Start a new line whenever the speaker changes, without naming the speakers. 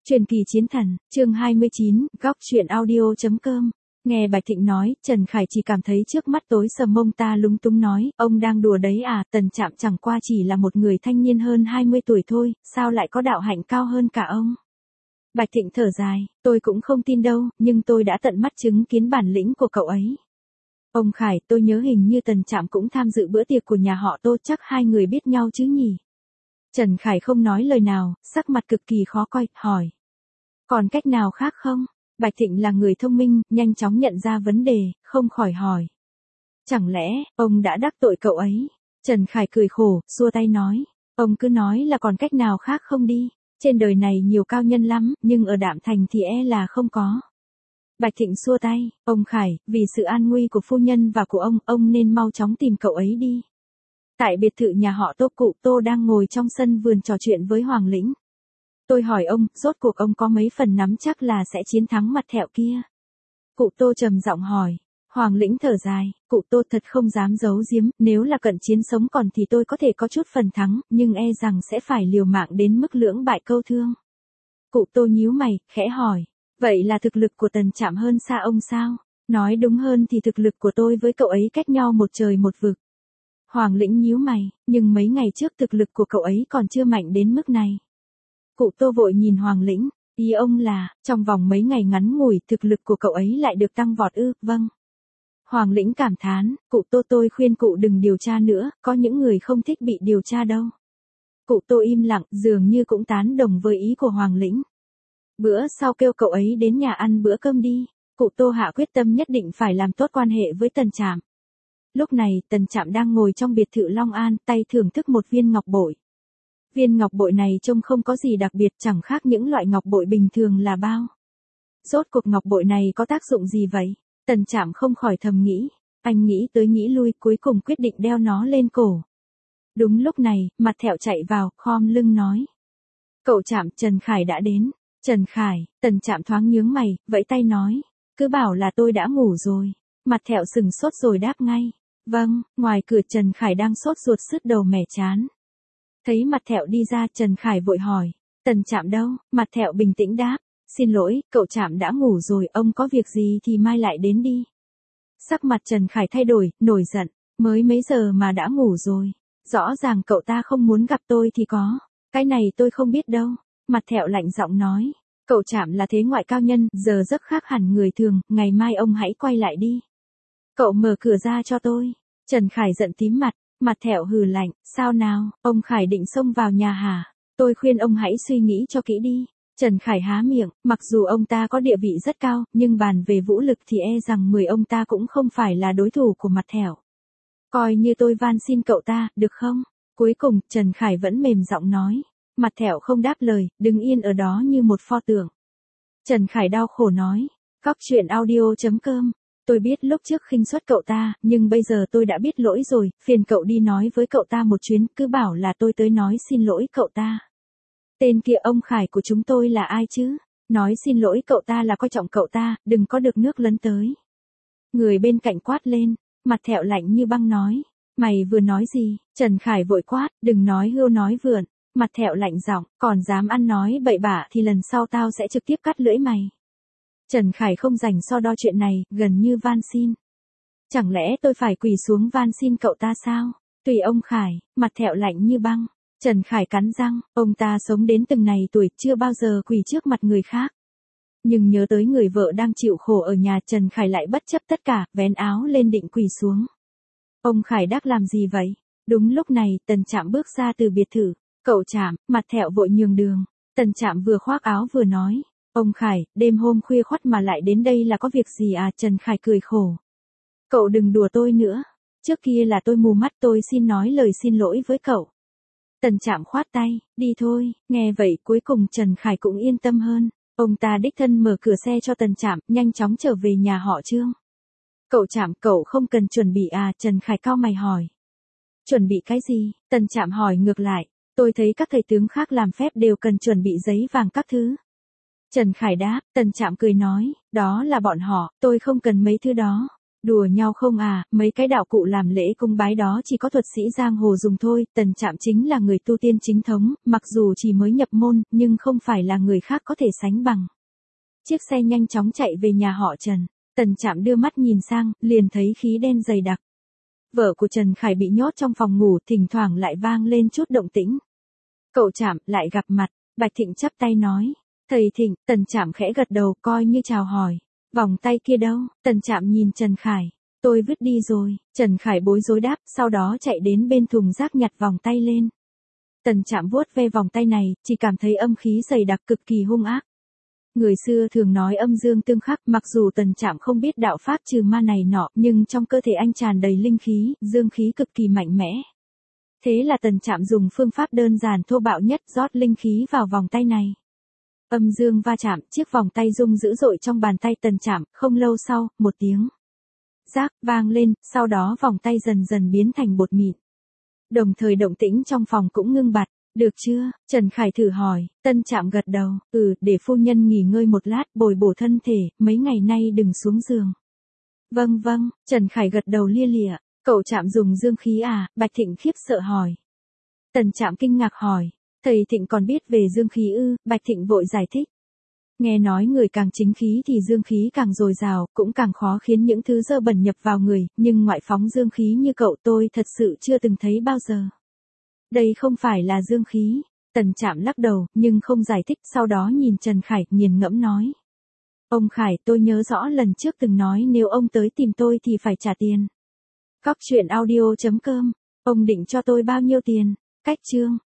Truyền kỳ chiến thần, chương 29, góc truyện audio.com. Nghe Bạch Thịnh nói, Trần Khải chỉ cảm thấy trước mắt tối sầm, mông ta lúng túng nói, ông đang đùa đấy à, Tần Trạm chẳng qua chỉ là một người thanh niên hơn 20 tuổi thôi, sao lại có đạo hạnh cao hơn cả ông? Bạch Thịnh thở dài, tôi cũng không tin đâu, nhưng tôi đã tận mắt chứng kiến bản lĩnh của cậu ấy. Ông Khải, tôi nhớ hình như Tần Trạm cũng tham dự bữa tiệc của nhà họ Tô, chắc hai người biết nhau chứ nhỉ? Trần Khải không nói lời nào, sắc mặt cực kỳ khó coi, hỏi. Còn cách nào khác không? Bạch Thịnh là người thông minh, nhanh chóng nhận ra vấn đề, không khỏi hỏi. Chẳng lẽ, ông đã đắc tội cậu ấy? Trần Khải cười khổ, xua tay nói. Ông cứ nói là còn cách nào khác không đi. Trên đời này nhiều cao nhân lắm, nhưng ở Đạm Thành thì là không có. Bạch Thịnh xua tay, ông Khải, vì sự an nguy của phu nhân và của ông nên mau chóng tìm cậu ấy đi. Tại biệt thự nhà họ Tô, cụ Tô đang ngồi trong sân vườn trò chuyện với Hoàng Lĩnh. Tôi hỏi ông, rốt cuộc ông có mấy phần nắm chắc là sẽ chiến thắng mặt thẹo kia? Cụ Tô trầm giọng hỏi. Hoàng Lĩnh thở dài, cụ Tô thật không dám giấu giếm, nếu là cận chiến sống còn thì tôi có thể có chút phần thắng, nhưng rằng sẽ phải liều mạng đến mức lưỡng bại câu thương. Cụ Tô nhíu mày, khẽ hỏi, vậy là thực lực của Tần Trạm hơn xa ông sao? Nói đúng hơn thì thực lực của tôi với cậu ấy cách nhau một trời một vực. Hoàng Lĩnh nhíu mày, nhưng mấy ngày trước thực lực của cậu ấy còn chưa mạnh đến mức này. Cụ Tô vội nhìn Hoàng Lĩnh, ý ông là, trong vòng mấy ngày ngắn ngủi thực lực của cậu ấy lại được tăng vọt ư? Vâng. Hoàng Lĩnh cảm thán, cụ Tô, tôi khuyên cụ đừng điều tra nữa, có những người không thích bị điều tra đâu. Cụ Tô im lặng, dường như cũng tán đồng với ý của Hoàng Lĩnh. Bữa sau kêu cậu ấy đến nhà ăn bữa cơm đi. Cụ Tô hạ quyết tâm nhất định phải làm tốt quan hệ với Tần Trạm. Lúc này, Tần Trạm đang ngồi trong biệt thự Long An, tay thưởng thức một viên ngọc bội. Viên ngọc bội này trông không có gì đặc biệt, chẳng khác những loại ngọc bội bình thường là bao. Rốt cuộc ngọc bội này có tác dụng gì vậy? Tần Trạm không khỏi thầm nghĩ. Anh nghĩ tới nghĩ lui, cuối cùng quyết định đeo nó lên cổ. Đúng lúc này, mặt thẹo chạy vào, khom lưng nói. Cậu Trạm, Trần Khải đã đến. Trần Khải, Tần Trạm thoáng nhướng mày, vẫy tay nói. Cứ bảo là tôi đã ngủ rồi. Mặt thẹo sừng sốt rồi đáp ngay. Vâng, ngoài cửa Trần Khải đang sốt ruột sứt đầu mẻ chán. Thấy mặt thẹo đi ra, Trần Khải vội hỏi. Tần Trạm đâu? Mặt thẹo bình tĩnh đáp. Xin lỗi, cậu Trạm đã ngủ rồi, ông có việc gì thì mai lại đến đi. Sắc mặt Trần Khải thay đổi, nổi giận. Mới mấy giờ mà đã ngủ rồi. Rõ ràng cậu ta không muốn gặp tôi thì có. Cái này tôi không biết đâu. Mặt thẹo lạnh giọng nói. Cậu Trạm là thế ngoại cao nhân, giờ giấc khác hẳn người thường, ngày mai ông hãy quay lại đi. Cậu mở cửa ra cho tôi. Trần Khải giận tím mặt, mặt thẹo hừ lạnh, sao nào, ông Khải định xông vào nhà hả? Tôi khuyên ông hãy suy nghĩ cho kỹ đi. Trần Khải há miệng, mặc dù ông ta có địa vị rất cao, nhưng bàn về vũ lực thì rằng 10 ông ta cũng không phải là đối thủ của mặt thẹo. Coi như tôi van xin cậu ta, được không? Cuối cùng, Trần Khải vẫn mềm giọng nói. Mặt thẹo không đáp lời, đứng yên ở đó như một pho tượng. Trần Khải đau khổ nói. Góc truyện audio.com. Tôi biết lúc trước khinh suất cậu ta, nhưng bây giờ tôi đã biết lỗi rồi, phiền cậu đi nói với cậu ta một chuyến, cứ bảo là tôi tới nói xin lỗi cậu ta. Tên kia ông Khải của chúng tôi là ai chứ? Nói xin lỗi cậu ta là coi trọng cậu ta, đừng có được nước lấn tới. Người bên cạnh quát lên, mặt thẹo lạnh như băng nói. Mày vừa nói gì? Trần Khải vội quát, đừng nói hưu nói vượn. Mặt thẹo lạnh giọng, còn dám ăn nói bậy bạ thì lần sau tao sẽ trực tiếp cắt lưỡi mày. Trần Khải không rảnh so đo chuyện này, gần như van xin. Chẳng lẽ tôi phải quỳ xuống van xin cậu ta sao? Tùy ông Khải, mặt thẹo lạnh như băng. Trần Khải cắn răng, ông ta sống đến từng này tuổi chưa bao giờ quỳ trước mặt người khác. Nhưng nhớ tới người vợ đang chịu khổ ở nhà, Trần Khải lại bất chấp tất cả, vén áo lên định quỳ xuống. Ông Khải đắc làm gì vậy? Đúng lúc này, Tần Trạm bước ra từ biệt thự. Cậu Trạm, mặt thẹo vội nhường đường. Tần Trạm vừa khoác áo vừa nói. Ông Khải, đêm hôm khuya khoắt mà lại đến đây là có việc gì à? Trần Khải cười khổ. Cậu đừng đùa tôi nữa. Trước kia là tôi mù mắt, tôi xin nói lời xin lỗi với cậu. Tần Trạm khoát tay, đi thôi. Nghe vậy cuối cùng Trần Khải cũng yên tâm hơn. Ông ta đích thân mở cửa xe cho Tần Trạm, nhanh chóng trở về nhà họ Trương. Cậu Trạm, cậu không cần chuẩn bị à? Trần Khải cau mày hỏi. Chuẩn bị cái gì? Tần Trạm hỏi ngược lại. Tôi thấy các thầy tướng khác làm phép đều cần chuẩn bị giấy vàng các thứ. Trần Khải đáp, Tần Trạm cười nói, đó là bọn họ, tôi không cần mấy thứ đó. Đùa nhau không à, mấy cái đạo cụ làm lễ cung bái đó chỉ có thuật sĩ giang hồ dùng thôi, Tần Trạm chính là người tu tiên chính thống, mặc dù chỉ mới nhập môn, nhưng không phải là người khác có thể sánh bằng. Chiếc xe nhanh chóng chạy về nhà họ Trần, Tần Trạm đưa mắt nhìn sang, liền thấy khí đen dày đặc. Vợ của Trần Khải bị nhốt trong phòng ngủ, thỉnh thoảng lại vang lên chút động tĩnh. Cậu Trạm, lại gặp mặt, Bạch Thịnh chắp tay nói. Thầy Thịnh, Tần Trạm khẽ gật đầu coi như chào hỏi. Vòng tay kia đâu? Tần Trạm nhìn Trần Khải. Tôi vứt đi rồi. Trần Khải bối rối đáp, sau đó chạy đến bên thùng rác nhặt vòng tay lên. Tần Trạm vuốt ve vòng tay này, chỉ cảm thấy âm khí dày đặc cực kỳ hung ác. Người xưa thường nói âm dương tương khắc, mặc dù Tần Trạm không biết đạo pháp trừ ma này nọ, nhưng trong cơ thể anh tràn đầy linh khí, dương khí cực kỳ mạnh mẽ. Thế là Tần Trạm dùng phương pháp đơn giản thô bạo nhất rót linh khí vào vòng tay này. Âm dương va chạm, chiếc vòng tay rung dữ dội trong bàn tay Tần Trạm, không lâu sau, một tiếng rác vang lên, sau đó vòng tay dần dần biến thành bột mịn. Đồng thời động tĩnh trong phòng cũng ngưng bặt. Được chưa? Trần Khải thử hỏi. Tần Trạm gật đầu. Để phu nhân nghỉ ngơi một lát, bồi bổ thân thể, mấy ngày nay đừng xuống giường. Vâng vâng, Trần Khải gật đầu lia lịa. Cậu Trạm dùng dương khí à? Bạch Thịnh khiếp sợ hỏi. Tần Trạm kinh ngạc hỏi. Thầy Thịnh còn biết về dương khí ư? Bạch Thịnh vội giải thích. Nghe nói người càng chính khí thì dương khí càng dồi dào, cũng càng khó khiến những thứ dơ bẩn nhập vào người, nhưng ngoại phóng dương khí như cậu tôi thật sự chưa từng thấy bao giờ. Đây không phải là dương khí. Tần Trạm lắc đầu, nhưng không giải thích, sau đó nhìn Trần Khải, nghiền ngẫm nói. Ông Khải, tôi nhớ rõ lần trước từng nói nếu ông tới tìm tôi thì phải trả tiền. Cóc truyện audio.com, ông định cho tôi bao nhiêu tiền? Cách chương.